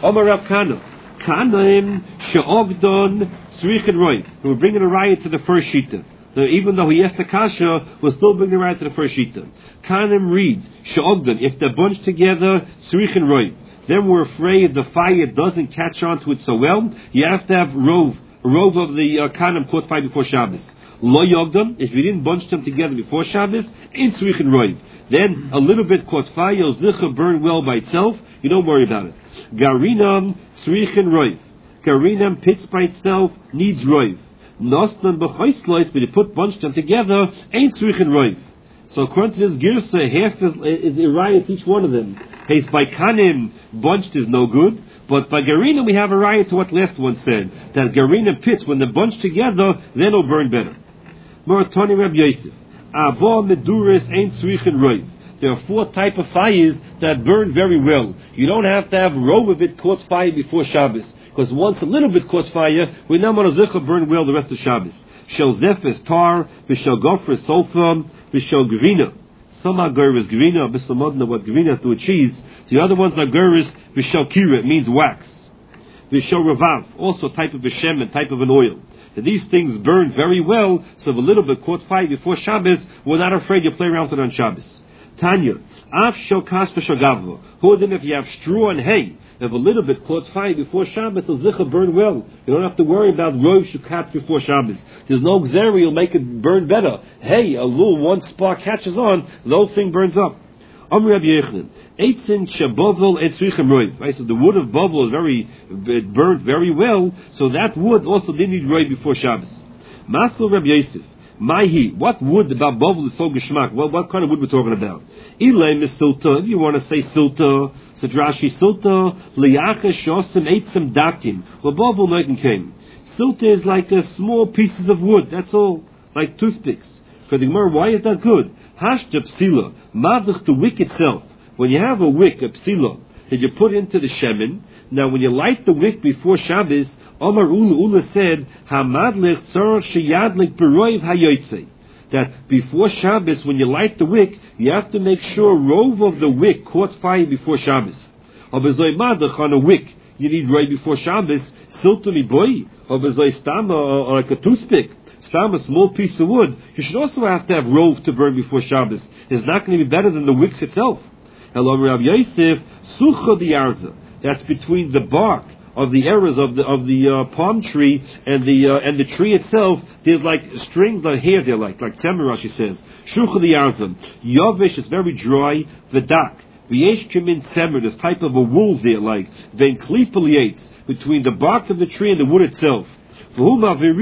Omar Rav Kana. Kanaim she'ogdon tzrichin roiv. Who were bringing a riot to the first shita. So even though he asked the kasha, we'll still bring the riot to the first shita. Kanim reads she'ogdon. If they're bunched together, tzrichin roiv. Then we're afraid the fire doesn't catch on to it so well. You have to have a rove of the kanim caught fire before Shabbos. Lo yogdom, if you didn't bunch them together before Shabbos, in tzrichin roiv. Then a little bit caught fire, zicha burn well by itself, you don't worry about it. Garinam tzrichin roiv. Garinam pits by itself needs roiv. Nosnan b'choislois, but you bunched them together, ain't tzrichin roiv. So according to this girsa, half is riot each one of them. Case by kanim, bunched is no good, but by garina we have a riot to what last one said, that garina pits, when they're bunched together, then it'll burn better. Moratoni Reb Yosef. Abo meduris ain't tzrichin roiv. There are 4 types of fires that burn very well. You don't have to have row of it caught fire before Shabbos, because once a little bit caught fire, we now want to burn well the rest of Shabbos. Shel zeph is tar, v'shel gopher is sulfur, v'shel gvina. Some are geris gvina, b'samodna what gvina to a cheese. The other ones are geris v'shel kira, it means wax. V'shel ravav, also type of a shemen, type of an oil. And these things burn very well, so if a little bit caught fire before Shabbos, we're not afraid you play around with it on Shabbos. Tanya, af shel kas v'shel gavra. Who then if you have straw and hay, if a little bit caught fire before Shabbos, it'll zicha burn well. You don't have to worry about rov shukat before Shabbos. There's no gzeri, you'll make it burn better. Hey, a little one spark catches on, the whole thing burns up. Amr Rabbi Yochanan, eitzin shabovel etzrichem roiv. Right, so the wood of bovel it burned very well, so that wood also didn't need roiv before Shabbos. Maskul Rabbi Yosef, Mahi, what wood about bovel is so geschmack? Well, what kind of wood we're talking about? Ilay misilta, if you want to say silta, so Rashi silta liacha shosim eitzim dakim. Well, bovel noitin came. Silta is like small pieces of wood. That's all, like toothpicks. For the Gemara, why is that good? Hashta psila, madach the wick itself. When you have a wick, a psila, that you put into the shemen. Now, when you light the wick before Shabbos, Omar Ula said, Hamadlich tzor sheyadlik beroiv hayotzei. That before Shabbos, when you light the wick, you have to make sure rove of the wick caught fire before Shabbos. Obezoi madach on a wick, you need right before Shabbos. Siltuli boy, obezoi stam or like a toothpick. A small piece of wood, you should also have to have rove to burn before Shabbos. It's not going to be better than the wicks itself. Hello, Rav Yosef, sucha the arza. That's between the bark of the eras of the palm tree and the tree itself. There's like strings of hair there, like Tzemar, she says. Shucha the arza. Yovish is very dry. V'dak. V'yesh kimin Tzemar. This type of a wool there, like then klipaliates between the bark of the tree and the wood itself. And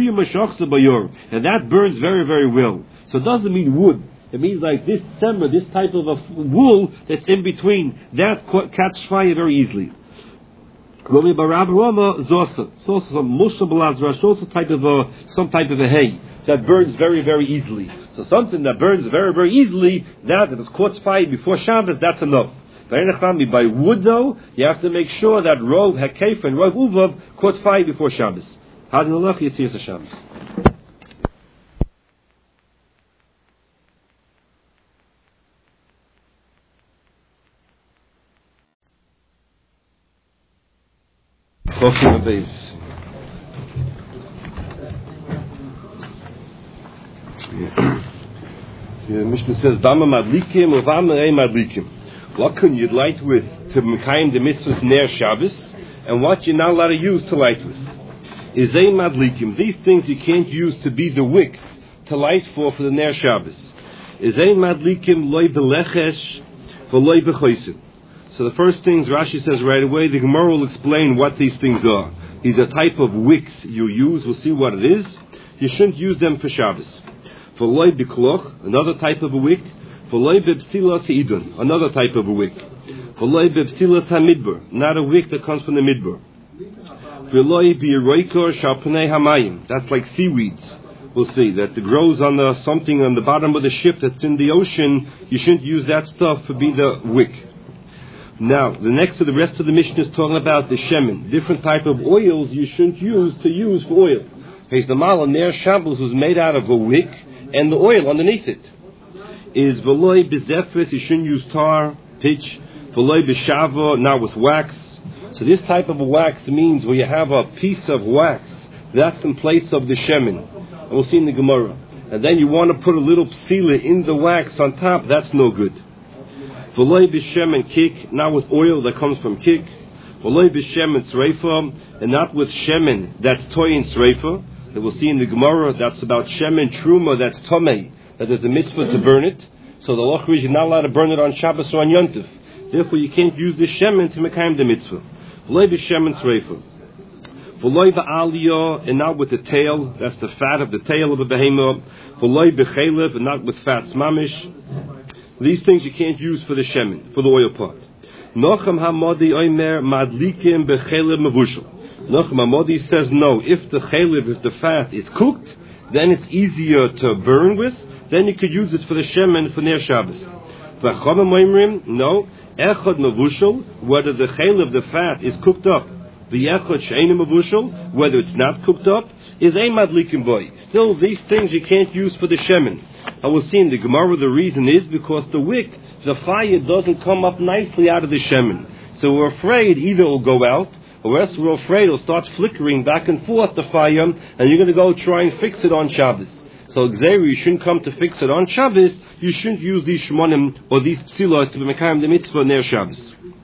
that burns very, very well. So it doesn't mean wood. It means like this tzemra, this type of a wool that's in between. That catches fire very easily. Also some type of a hay that burns very, very easily. So something that burns very, very easily, that if it's caught fire before Shabbos, that's enough. By wood though, you have to make sure that rov hakef and rov uvav caught fire before Shabbos. Hadinullah Yitzir Hashem. Talking base. The Mishnah says, "Dama madlikim uvama ei madlikim." What can you light with to mekayim the mitzvahs ner Shabbos, and what you're not allowed to use to light with? Is a madlikim. These things you can't use to be the wicks to light for the ner Shabbos. Is a madlikim loy v'lechesh v'loy b'choisim. So the first things Rashi says right away, the Gemara will explain what these things are. These are type of wicks you use. We'll see what it is. You shouldn't use them for Shabbos. V'loy b'kloch, another type of a wick. V'loy b'psilas ha'idun, another type of a wick. V'loy b'psilas ha'midbar, not a wick that comes from the midbar. That's like seaweeds. We'll see that it grows on something on the bottom of the ship that's in the ocean. You shouldn't use that stuff to be the wick. Now, the rest of the Mishnah is talking about the shemen, different type of oils you shouldn't use for oil. Because the mal ner Shabbos was made out of a wick and the oil underneath it. Is veloy bezefres, you shouldn't use tar, pitch. Veloy b'shava, not with wax. So this type of a wax means where you have a piece of wax, that's in place of the shemen. And we'll see in the Gemara. And then you want to put a little psila in the wax on top, that's no good. V'loi b'shemen kik, not with oil that comes from kik. V'loi b'shemen tzreifa, and not with shemen that's toy in tzreifa. That we'll see in the Gemara, that's about shemen truma, that's tomei, that there's a mitzvah to burn it. So the loch is you're not allowed to burn it on Shabbos or on Yontif. Therefore you can't use the shemen to mekayim the mitzvah. V'loi b'shemen tzreifa. V'loi ba'aliyah, and not with the tail, that's the fat of the tail of a behemoth. V'loi b'chelev, and not with fat mamish. These things you can't use for the shemen, for the oil part. Nochem Hamodi Omer Madlikim b'chelev mevushel. Nochem Hamodi says no. If the chelev, if the fat is cooked, then it's easier to burn with. Then you could use it for the shemen for Ner Shabbos. V'chomim Oimrim, no. Echad mevushel, whether the chelev, the fat, is cooked up. The echad she'einu mevushel, whether it's not cooked up, is a madlikim boy. Still, these things you can't use for the shemen. I will see in the Gemara the reason is because the wick, the fire doesn't come up nicely out of the shemen. So we're afraid either it will go out, or else we're afraid it'll start flickering back and forth the fire, and you're going to go try and fix it on Shabbos. So Xeri, you shouldn't come to fix it on Shabbos. You shouldn't use these shmonim or these psilos to be mekayim the mitzvah near Shabbos.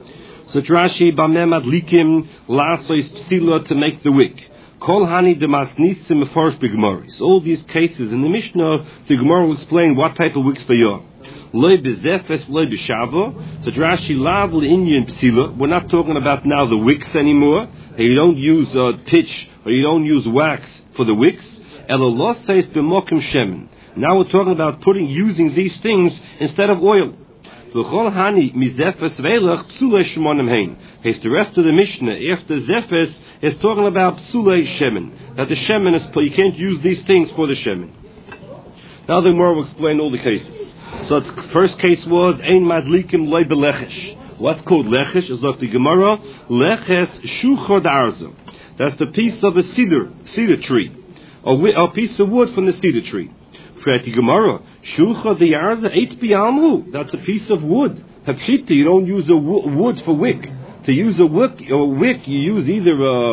So Rashi b'mem adlikim lasois psila to make the wick. Kol hani demasnisim mefarish b'gemaris. All these cases in the Mishnah, the Gemara will explain what type of wicks they are. Loi bezefes, loi b'shava. So Rashi lav l'inyan psila. We're not talking about now the wicks anymore. You don't use pitch or you don't use wax for the wicks. Elo says b'mokim shemen. Now we're talking about using these things instead of oil. V'chol hani mizefes ve'elach psulei shemonim hein. He's the rest of the Mishnah after zefes is talking about psulei shemen. That the shemen is you can't use these things for the shemen. Now the Gemara will explain all the cases. So the first case was ein madlikim loy belechesh. What's called lechesh is like the Gemara leches shuchod arza. That's the piece of a cedar tree, a piece of wood from the cedar tree. Frati Gemara shuchod the arza eit bi'almu. That's a piece of wood. Hapshita, you don't use a wood for wick. To use a wick, you use either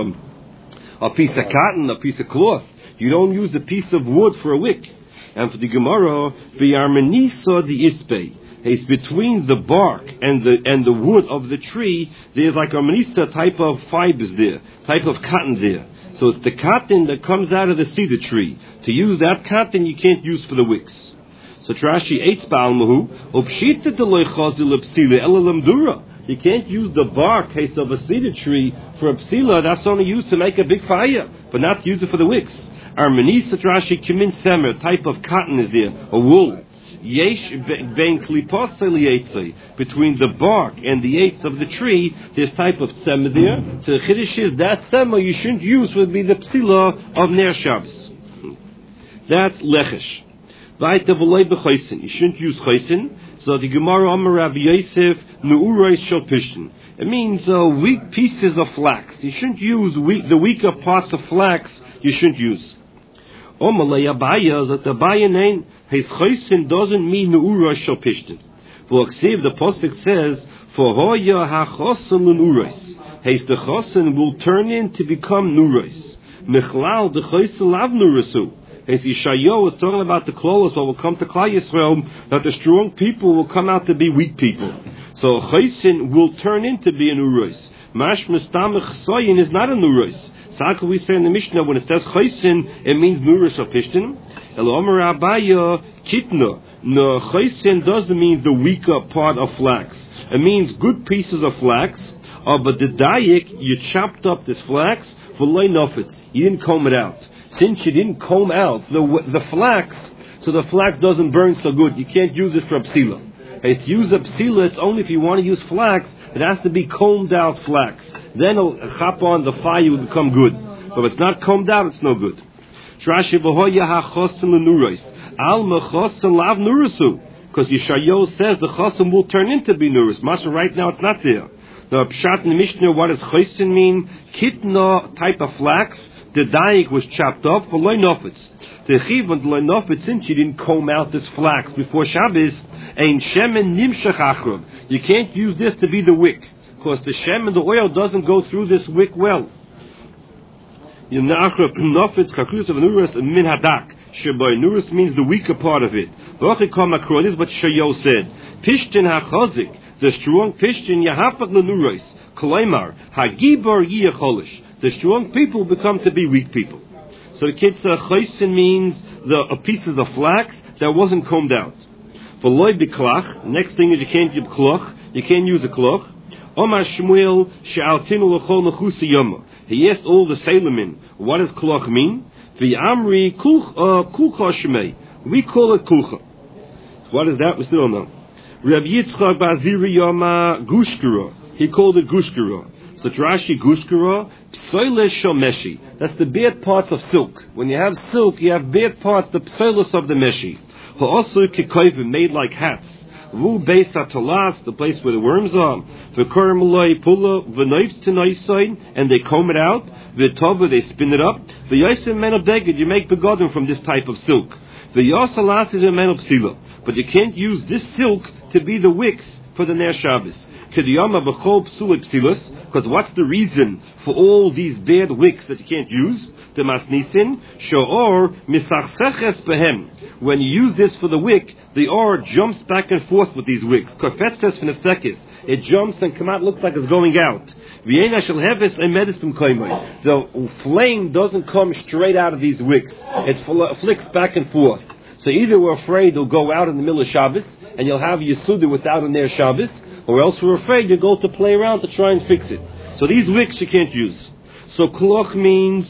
a piece of cotton, a piece of cloth. You don't use a piece of wood for a wick. And for the Gemara, v'yarmenisa the ispe. It's between the bark and the wood of the tree. There's like a menisa type of fibers there, type of cotton there. So it's the cotton that comes out of the cedar tree. To use that cotton, you can't use for the wicks. So Trashi eats ba'almahu upshita deloy chazil psila elalamdura. You can't use the bark case of a cedar tree for a psila. That's only used to make a big fire, but not to use it for the wicks. Armenisa Rashi kimin semer, type of cotton is there, a wool. Yesh ben klipos elietze, between the bark and the eights of the tree, there's type of semer there. So the chiddush is that semer you shouldn't use would be the psila of Ner Shabbos. That's lechesh. Vayta v'loy b'choysin, you shouldn't use choysin. So the Gemara Amar Rabbi Yosef Nu'urei Shel Pishtin. It means weak pieces of flax. You shouldn't use the weaker parts of flax. You shouldn't use. Omalei Abaya that the Abaya name his chosin doesn't mean Nu'urei Shel Pishtin. For Aksiv the Pasuk says for Hoya HaChosin L'Nureis. His the chosin will turn in to become nureis. Michlal the chosin lav nuresu. As Yeshayahu is talking about the klolos, what will come to Klal Yisrael, that the strong people will come out to be weak people. So Chaysin will turn into be an Uros. Mash Mistamach Soyin is not an Uros. So how can we say in the Mishnah when it says Chaysin, it means Nuros or Pishtin? Elomer Abaya Kitna. No, Chaysin doesn't mean the weaker part of flax. It means good pieces of flax. But the dayik, you chopped up this flax for loy nofitz. You didn't comb it out. Since you didn't comb out the flax, so the flax doesn't burn so good. You can't use it for a psila. If you use a psila, it's only if you want to use flax, it has to be combed out flax. Then it'll chop on the fire will become good. But if it's not combed out, it's no good. Because Yeshayahu says the chosim will turn into be nuris. Masha, right now it's not there. The pshat in the Mishnah, what does chosin mean? Kitna type of flax. The dayik was chopped off for loy nofitz. The chiv on the loy nofitz, since you didn't comb out this flax before Shabbos, ein shemen nimshach achrav. You can't use this to be the wick. because the shem and the oil doesn't go through this wick well. Nurus means the weaker part of it. But Shayo said, Pishtin hachazik, the strong Pishtin yahafak lenuros, kolaymar hagibor yiyacholish. The strong people become to be weak people. So the kitzah chaysin means the pieces of flax that wasn't combed out. For loy biklach, next thing is you can't give kloch, you can't use a kloch. Omar Shmuel she'altinu l'chol nechusa yoma. He asked all the Sailormen, what does kloch mean? V'amri kulcha shmei. We call it kulcha. What is that? We still don't know. Reb Yitzchak Baziri Yoma Gushkara. He called it Gushkara. So Rashi Gushkara, Psoile Shomeshi. That's the bad parts of silk. When you have silk, you have bad parts, the psoilos of the meshi. Also kikoivim, made like hats. Vu beis atalas, the place where the worms are. V'korim aloi pula, v'noif t'noisoin, and they comb it out. V'tova, they spin it up. V'yosim men of deged, you make begodim from this type of silk. V'yosalas is a men of psila. But you can't use this silk to be the wicks for the Ner Shabbos. Because what's the reason for all these bad wicks that you can't use? The masnisin shoor misachseches behem. When you use this for the wick, the or jumps back and forth with these wicks. Kofetzes v'nefsekes. It jumps and come out, looks like it's going out. The flame doesn't come straight out of these wicks. It flicks back and forth. So either we're afraid it'll go out in the middle of Shabbos, and you'll have Yesuda without a Ner Shabbos, or else we're afraid you'll go to play around to try and fix it. So these wicks you can't use. So kloch means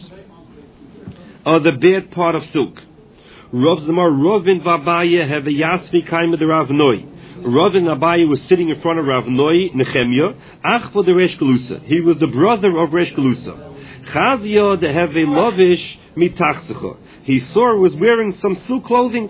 the bad part of silk. Rav Zamar Rovin Vabaya have a Yasvi Kaima the Rav Noi. Rovin Abaye was sitting in front of Rav Noi Nehemia, Ach for the Resh Galusa. He was the brother of Resh Galusa. Chazia de have a lovish mitachsecha. He saw was wearing some silk clothing.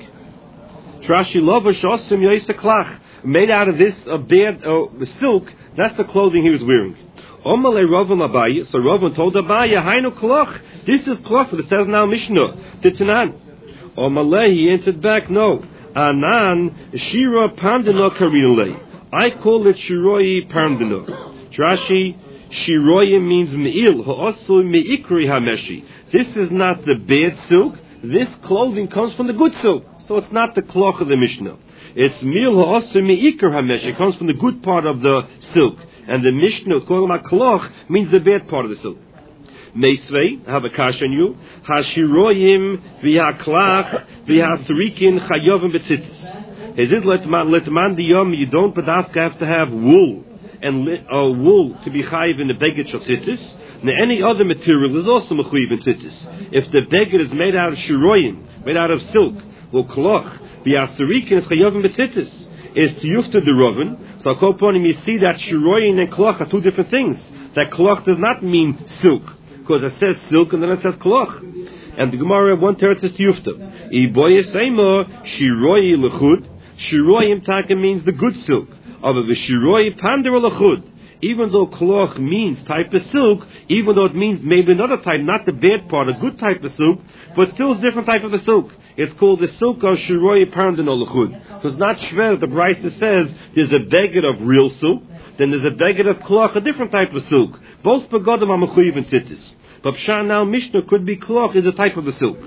Trashi lovish osim yoisa klach. Made out of this bad silk, that's the clothing he was wearing. Omale Ravam Abaye, so Ravam told Abaye, Hainu kloch. This is kloch, it says now Mishnah. Titanan. Omale, he answered back, no. Anan, Shira Pandino Karinale. I call it Shiroi Pandino. Trashi, Shiroya means Me'il, Ha'osu Me'ikri HaMeshi. This is not the bad silk, this clothing comes from the good silk. So it's not the kloch of the Mishnah. It's Me'il Ha'osu Me'ikri HaMeshi. It comes from the good part of the silk. And the Mishnah, calling about kloch, means the bad part of the silk. Meisvei, I have a kash on you. Hashiroyim v'haklach v'hasrikin chayovim b'tzitzis. Is it letman diyom? You don't badafka have to have wool and wool to be chayiv in the beged shel tzitzis. Now any other material is also mechuyiv in tzitzis. If the beged is made out of shiroyim, made out of silk, well kloch v'hasrikin chayovim b'tzitzis is tiyufta derovin. So Koponim, you see that shiroyin and kloch are two different things. That kloch does not mean silk, because it says silk and then it says kloch. And the Gemara one teretz is tiyufta. Iboye seima shiroyi lechud. Shiroyim taka means the good silk. Of the shiroyi pander lechud. Even though kloch means type of silk, even though it means maybe another type, not the bad part, a good type of silk, but still a different type of the silk. It's called the silk of shiroyi pander lechud. So it's not shver. The Brisa says there's a beged of real silk, then there's a beged of kloch, a different type of silk. Both begodim are mechuyiv and tzitzis. But pshat now Mishnah could be kloch is a type of the silk.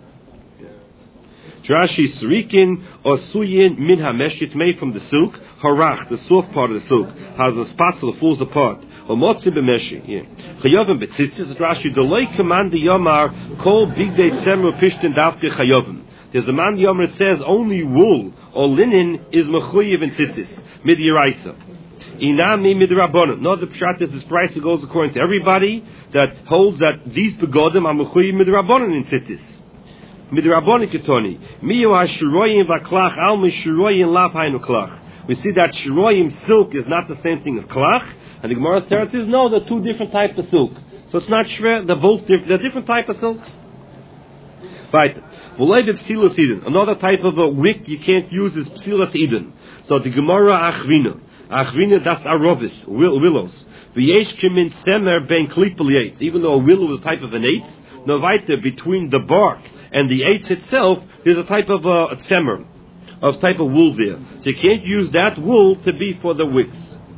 Drashi srikin or suyin min hamesh, it's made from the silk. Harach, the soft part of the silk, has a spatula, falls apart. Or motzi b'meshi, chayovim b'tzitzis. Drashi delay command the yomar kol big day tzemer pishtin davke chayovim. There's a man yomar that says only wool or linen is mechuyiv and tzitzis mid yiraisa. Inami midrabanan. No, the pshat is this price goes according to everybody that holds that these begodim are mechuyiv midrabanan in tzitzis. Midrabanan ketoni. Miyu hashiroyim v'klach al mishiroyim lav hainu klach. We see that shiroyim silk is not the same thing as klach, and the Gemara says no, they're two different types of silk. So it's not shver. They're both different. They're different type of silks. Right. Another type of a wick you can't use is psilas eden. So the Gemara achvina. Achvina, that's arovis, willows. V'yesh kimin semer ben klipel yates. Even though a willow is a type of an eitz, no weiter, between the bark and the eitz itself, there's a type of a semer, of type of wool there. So you can't use that wool to be for the wicks.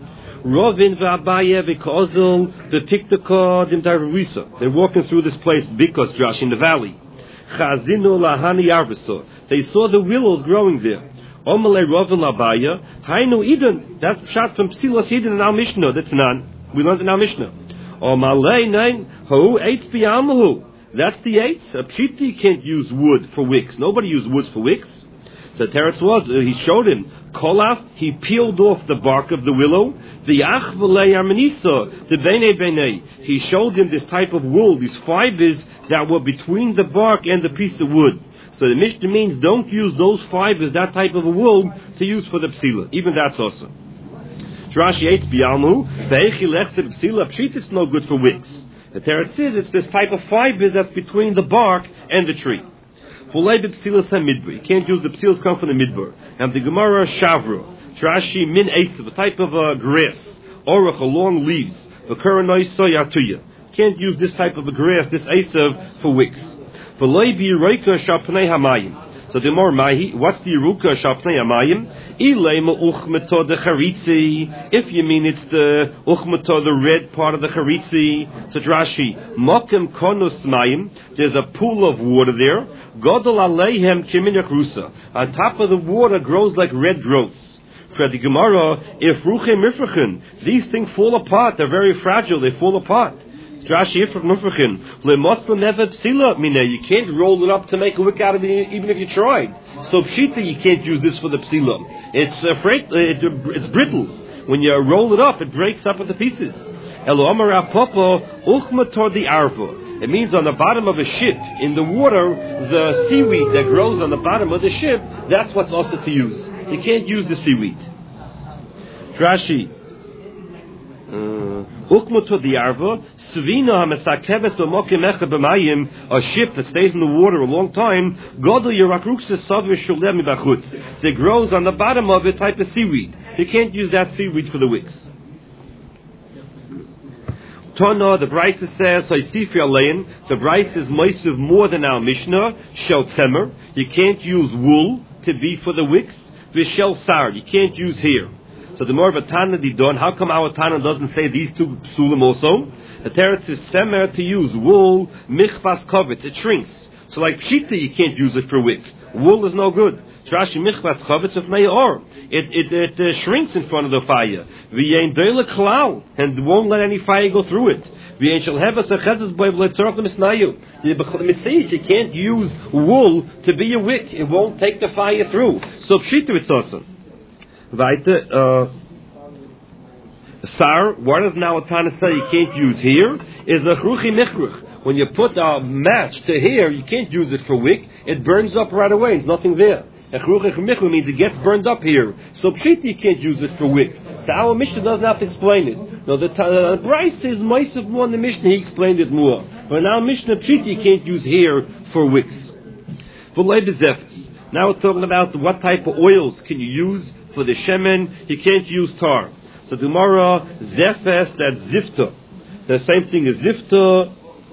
Rovin v'Abaye v'Kozel v'Piktaka dim Darvisa. They're walking through this place, Bikos Josh, in the valley. Chazinu lahani arvisa. They saw the willows growing there. Omalei Rovin l'Abaye. Hainu Eden. That's shot from Psilos Eden in our Mishnah. That's none. We learned in our Mishnah. Omalei nein hu eitz b'yamahu. That's the eitz. A pshiti can't use wood for wicks. Nobody used wood for wicks. So Teretz was, he showed him, Kolaf, he peeled off the bark of the willow, the Ach v'lei armenisa, the bene bene. He showed him this type of wool, these fibers that were between the bark and the piece of wood. So the Mishnah means don't use those fibers, that type of a wool, to use for the psila. Even that's also. Rashi eitz b'yalmu, ve'echi lechse psila, pshit is no good for wicks. The Teretz says it's this type of fibers that's between the bark and the tree. You can't use the psilas come from the midbar. And the Gemara Shavra, Rashi min esav, a type of grass, orach, long leaves. Can't use this type of a grass, this esav, for wicks. So the more mahi, what's the Yeruka Shapnei Amayim? Ilema Uchmata the Charitzi. If you mean it's the Uchmata, the red part of the Charitzi. So Rashi, Mokem Konus Mayim, there's a pool of water there. Godol Aleihem Kiminyak Rusa. On top of the water grows like red growths. For the Gemara, if Ruchem Mifrachen, these things fall apart, they're very fragile, they fall apart. Rashi you can't roll it up to make a wick out of it, even if you tried. So pshita, you can't use this for the psila. It's afraid, it's brittle. When you roll it up, it breaks up into pieces. It means on the bottom of a ship, in the water, the seaweed that grows on the bottom of the ship, that's what's also to use. You can't use the seaweed. Rashi. Ukmuto the arva, svina hamesakeves b'mokim b'mayim, a ship that stays in the water a long time. Godel yerakrukse savir shulem mibachutz. That grows on the bottom of it, type of seaweed. You can't use that seaweed for the wicks. Tana, the Brisa says, Saisifi Alein, the Brisa is moisiv more than our Mishnah, Shel Temer. You can't use wool to be for the wicks. Vishel Sar, you can't use hair. So the more of a Tana Didon, how come our Tana doesn't say these two psulim also? The Teretz is Semer to use wool, Michvas Kovitz, it shrinks. So like Pshita, you can't use it for wick. Wool is no good. Rashi Michvas Kovitz of Ne'or. It shrinks in front of the fire. V'yein Deile Klau, and won't let any fire go through it. V'yein Shel Hevas Achetzes Boy V'letzorach L'misnayu. The Mitzvah, you can't use wool to be a wick. It won't take the fire through. So Pshita it's awesome. Weiter, Sar, what does now Tana say you can't use here? Is a chruchi michruch. When you put a match to here, you can't use it for wick. It burns up right away. There's nothing there. A chruchi michruch means it gets burned up here. So pshita you can't use it for wick. So our Mishnah doesn't have to explain it. No, the Bryce says Moisav more in the Mishnah. He explained it more. But now Mishnah pshita you can't use here for wicks. For leibezefes. Now we're talking about what type of oils can you use for the shemen. You can't use tar. So tomorrow, zefes, that's zifta. The same thing as zifta.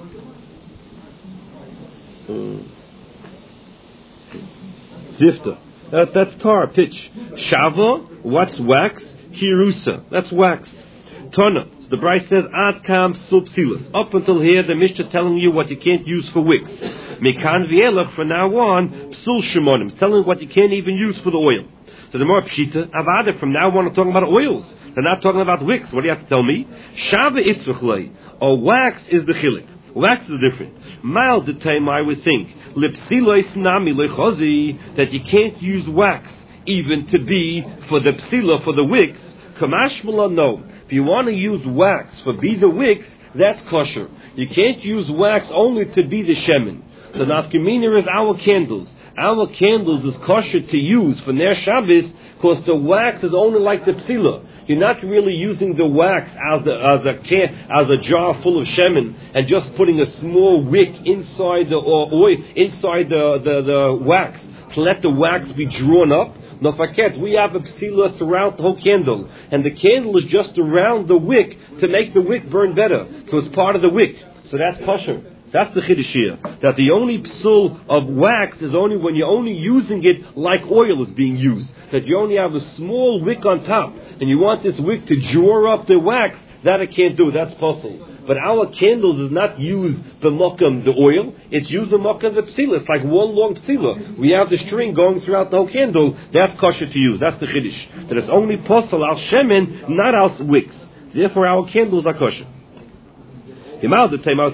Zifta. That's tar, pitch. Shava, what's wax? Kirusa, that's wax. Tana. So the Bryce says, ad kam subsilas. Up until here, the Mishnah is telling you what you can't use for wicks. Mekan v'elach, from now on, psul shemonim. It's telling you what you can't even use for the oil. So the more pshita, avada, from now on, I'm talking about oils. They're not talking about wicks. What do you have to tell me? Shava itzvachlei. Or wax is the chilik. Wax is different. Mal the time I would think. Lipsilois nami lechozi, that you can't use wax even to be for the psila, for the wicks. Kamashmala, no. If you want to use wax for be the wicks, that's kosher. You can't use wax only to be the shemen. So nafkamina is our candles. Our candles is kosher to use for Ner Shabbos because the wax is only like the psila. You're not really using the wax as a jar full of shemen and just putting a small wick inside the oil, inside the wax to let the wax be drawn up. No faket, we have a psila throughout the whole candle, and the candle is just around the wick to make the wick burn better. So it's part of the wick. So that's kosher. That's the chiddush here. That the only psul of wax is only when you're only using it like oil is being used. that you only have a small wick on top, and you want this wick to draw up the wax, that I can't do. That's possible. But our candles is not used the mokam, the oil. It's used the mokam, the psila. It's like one long psila. We have the string going throughout the whole candle. That's kosher to use. That's the chiddush. That it's only possible al shemen, not al wicks. Therefore, our candles are kosher. It's not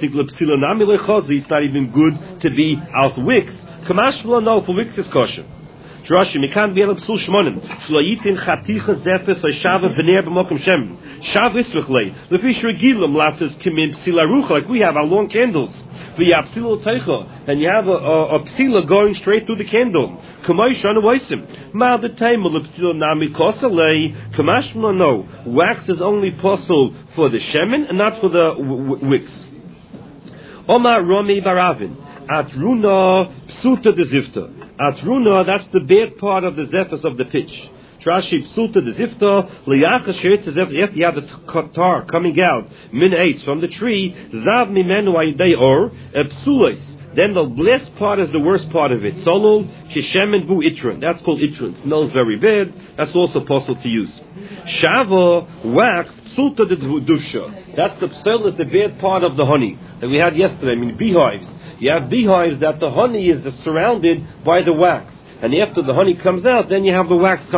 even good to be al wicks. Kamashvla, no, for wicks is kosher. Rashi, we can't be able to psul shmonim. Shloitin chaticha zefes oishava v'ner b'mokum shem. Shavis v'chlei. Lefish regilam lasses kimin psila rucha, like we have our long candles. V'yah psila teicha, and you have a psila going straight through the candle. Kamay shana vaisim. Ma'al the time of the psila nami kosalei. Kamashma no. Wax is only possible for the shemen and not for the wicks. Omar Romi Baravin. Atruna psuta de zifta. Atruna, that's the bad part of the zephas of the pitch. Trashi psuta de zifta, liyacha sheretz zefta, you have the tar coming out, min eitz, from the tree, zav mimenu ayidei or, psulis. Then the last part is the worst part of it. Solol, kishemen bu itron. That's called itron. Smells very bad. That's also possible to use. Shava, wax, psuta de dusha. That's the psul, is the bad part of the honey that we had yesterday. Beehives. You have beehives that the honey is surrounded by the wax. And after the honey comes out, then you have the wax